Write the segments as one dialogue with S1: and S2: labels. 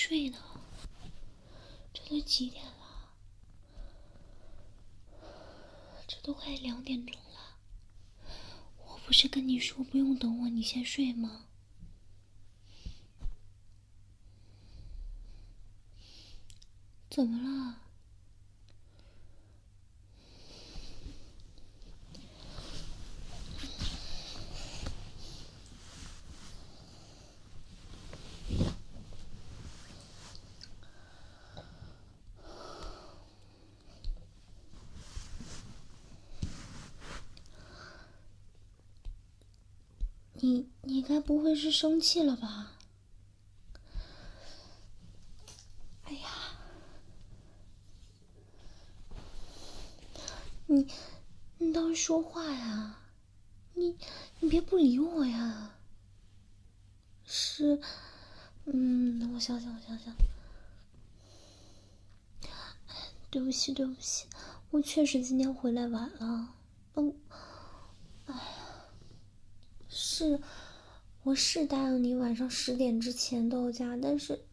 S1: 睡呢？这都几点了？这都快2点钟了。我不是跟你说不用等我，你先睡吗？怎么了？你该不会是生气了吧？哎呀，你倒是说话呀！你别不理我呀！是，我想想。对不起，我确实今天回来晚了。我是答应你晚上10点之前到家，但是，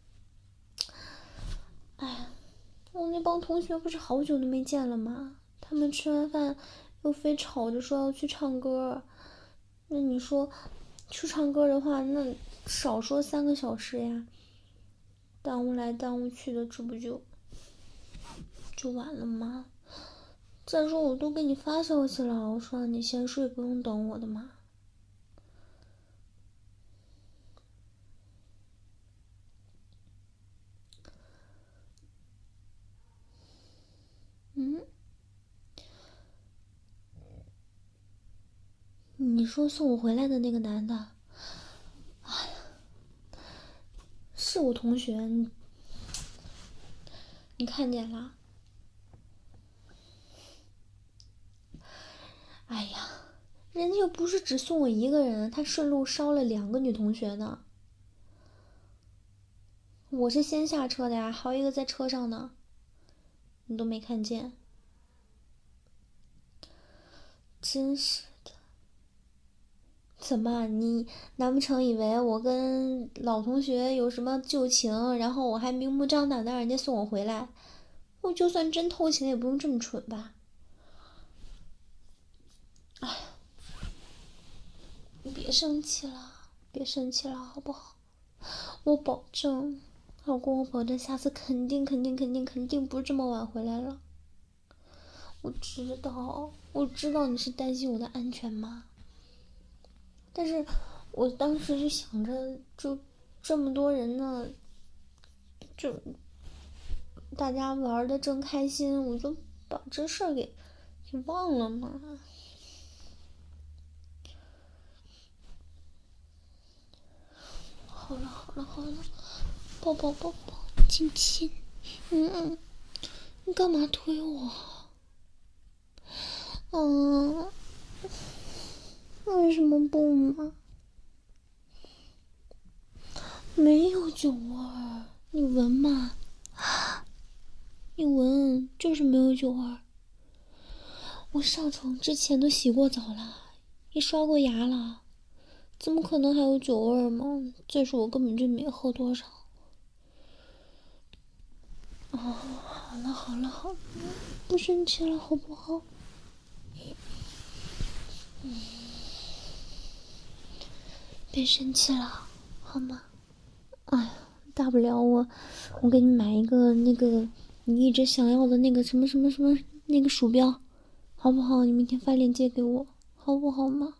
S1: 我那帮同学不是好久都没见了吗？他们吃完饭又非吵着说要去唱歌。那你说去唱歌的话，那少说3个小时呀，耽误来耽误去的，这不就晚了吗？再说我都给你发消息了，我说让你先睡，不用等我的嘛。你说送我回来的那个男的，是我同学，你看见了？哎呀，人家又不是只送我一个人，他顺路捎了2个女同学呢。我是先下车的呀，还有一个在车上呢，你都没看见。真是的，怎么你难不成以为我跟老同学有什么旧情，然后我还明目张胆的让人家送我回来？我就算真偷情也不用这么蠢吧？哎，你别生气了好不好？我保证，老公，我保证下次肯定不是这么晚回来了。我知道你是担心我的安全嘛，但是我当时就想着，就这么多人呢，就大家玩的正开心，我就把这事儿给忘了嘛。好了，抱，亲，你干嘛推我？为什么不嘛？没有酒味儿，你闻嘛，你闻，就是没有酒味儿。我上床之前都洗过澡了，也刷过牙了，怎么可能还有酒味儿嘛？再说我根本就没喝多少。好了，不生气了好不好？别生气了，好吗？哎呀，大不了我给你买一个那个你一直想要的那个什么那个鼠标，好不好？你明天发链接给我，好不好吗？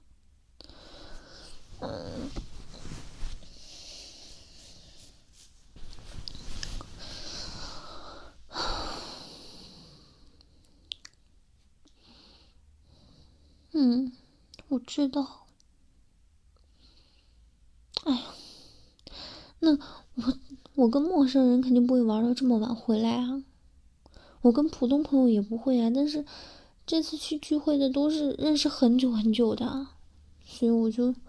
S1: 我知道。哎呀，那我跟陌生人肯定不会玩到这么晚回来啊，我跟普通朋友也不会啊，但是这次去聚会的都是认识很久的，所以我就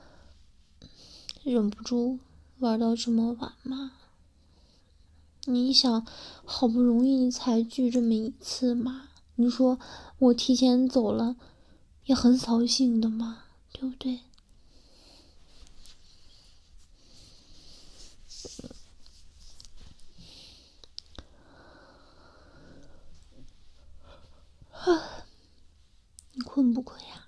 S1: 忍不住玩到这么晚嘛。你想，好不容易才聚这么一次嘛，你说我提前走了也很扫兴的嘛，对不对？ 不亏呀？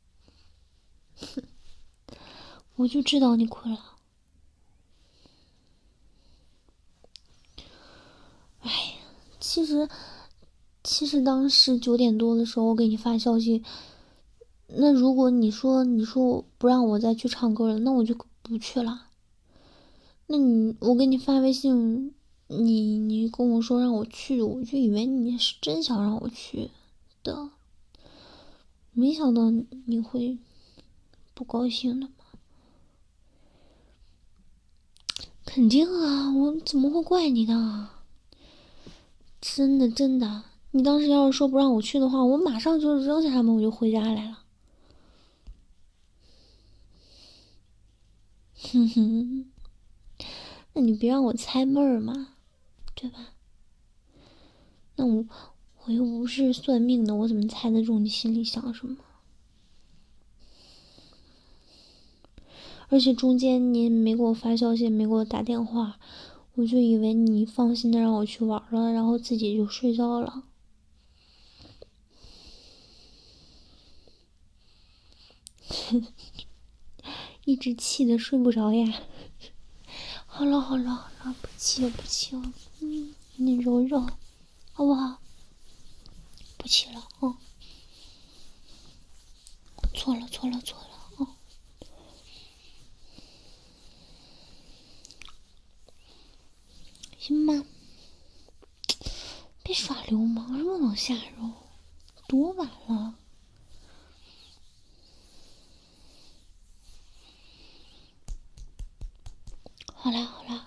S1: 我就知道你亏了。哎呀，其实当时9点多的时候我给你发消息，那如果你说不让我再去唱歌了，那我就不去了。那我给你发微信，你跟我说让我去，我就以为你是真想让我去的，没想到你会不高兴的嘛。肯定啊，我怎么会怪你的？真的，你当时要是说不让我去的话，我马上就扔下他们，我就回家来了。哼哼，那你别让我猜闷儿嘛，对吧？那我又不是算命的，我怎么猜得中你心里想什么？而且中间你没给我发消息，没给我打电话，我就以为你放心的让我去玩了，然后自己就睡觉了。一直气得睡不着呀。好了，不气了，你揉揉，好不好？不气了，错了，行吗？别耍流氓，这么往下揉，多晚了。好啦，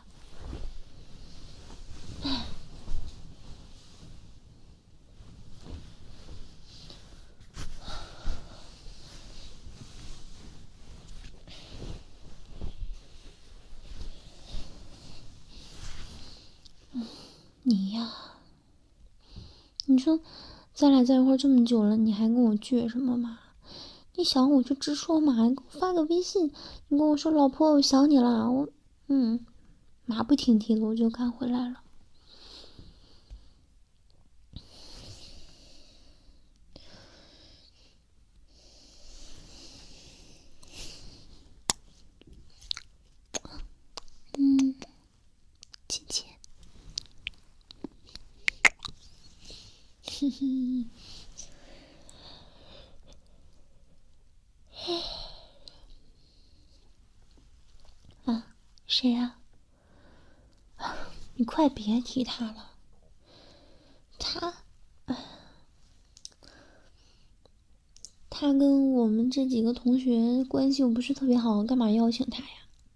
S1: 你呀，你说咱俩在一块这么久了，你还跟我倔什么嘛？你想我就直说嘛，你给我发个微信，你跟我说老婆我想你了，我马不停蹄的我就赶回来了。亲亲。啊，谁呀？你快别提他了，他跟我们这几个同学关系又不是特别好，干嘛邀请他呀？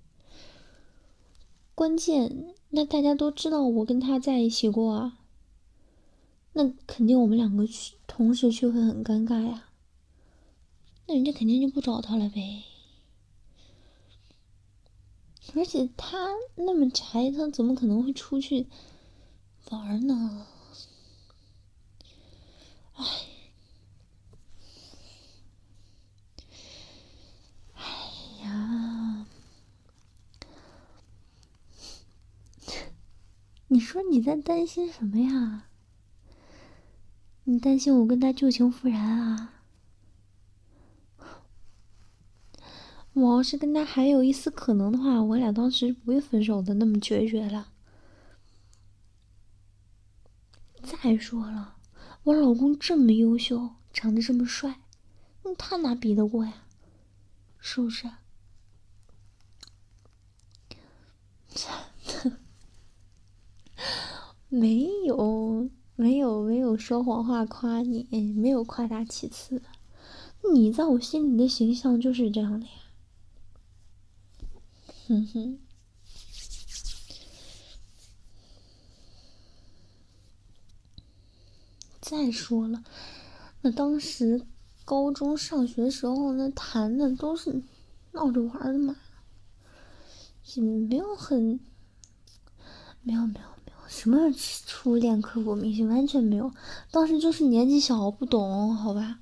S1: 关键那大家都知道我跟他在一起过啊，那肯定我们两个同时去会很尴尬呀，那人家肯定就不找他了呗。而且他那么宅，他怎么可能会出去玩呢？哎呀，你说你在担心什么呀？你担心我跟他旧情复燃啊？我要是跟他还有一丝可能的话，我俩当时不会分手的，那么决绝了。再说了，我老公这么优秀，长得这么帅，他哪比得过呀？是不是？没有说谎话夸你，没有夸大其词。你在我心里的形象就是这样的呀。哼哼。再说了，那当时高中上学时候，那谈的都是闹着玩的嘛，也没有很没有什么初恋刻骨铭心，完全没有。当时就是年纪小不懂，好吧。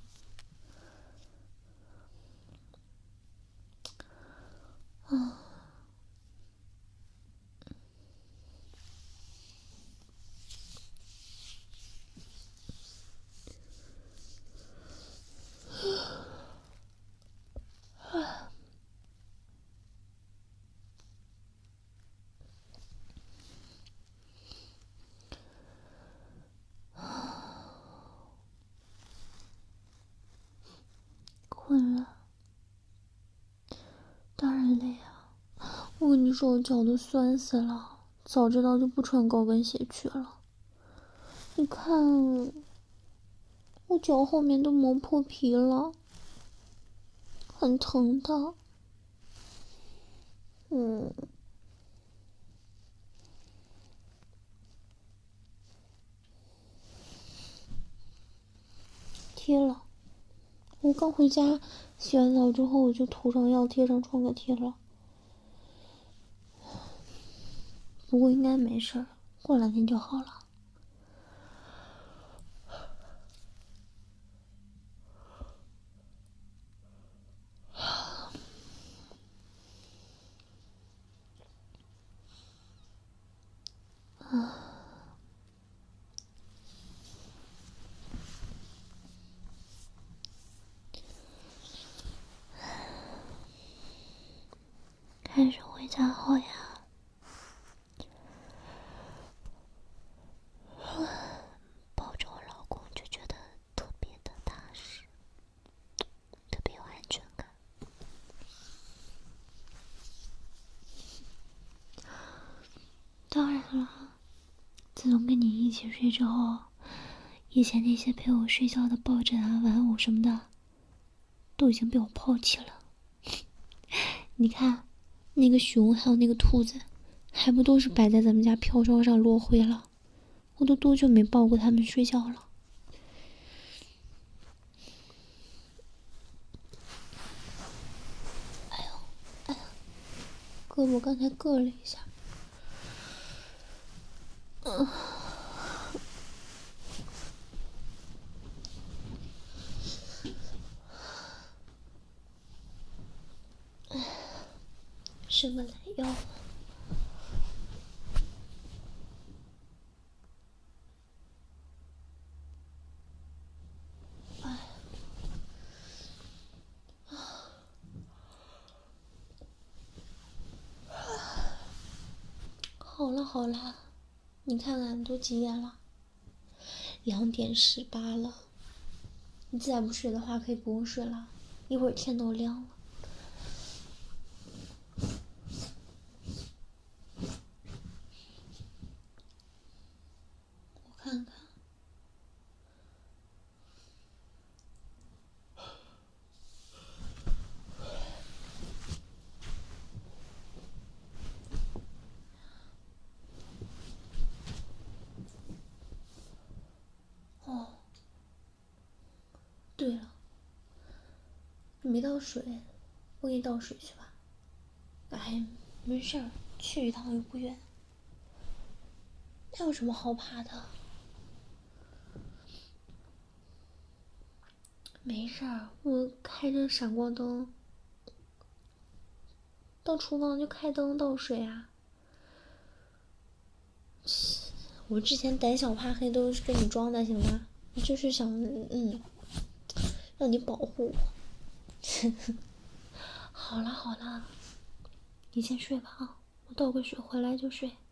S1: 说我脚都酸死了，早知道就不穿高跟鞋去了。你看，我脚后面都磨破皮了，很疼的。贴了。我刚回家，洗完澡之后我就涂上药，贴上创可贴了。不过应该没事儿，过2天就好了。开始回家后呀，抱着我老公就觉得特别的踏实，特别有安全感。当然了，自从跟你一起睡之后，以前那些陪我睡觉的抱枕啊、玩偶什么的，都已经被我抛弃了。你看，那个熊还有那个兔子，还不都是摆在咱们家飘窗上落灰了？我都多久没抱过他们睡觉了？哎呦，胳膊刚才硌了一下。伸个懒腰。好了，你看看都几点了？2:18了。你再不睡的话，可以不用睡了，一会儿天都亮了。我看看。哦，对了，你没倒水，我给你倒水去吧。哎，没事儿，去一趟又不远，那有什么好怕的？没事儿，我开着闪光灯，到厨房就开灯倒水啊。我之前胆小怕黑都是跟你装的，行吗？我就是想，让你保护我。好了，你先睡吧啊，我倒个水回来就睡。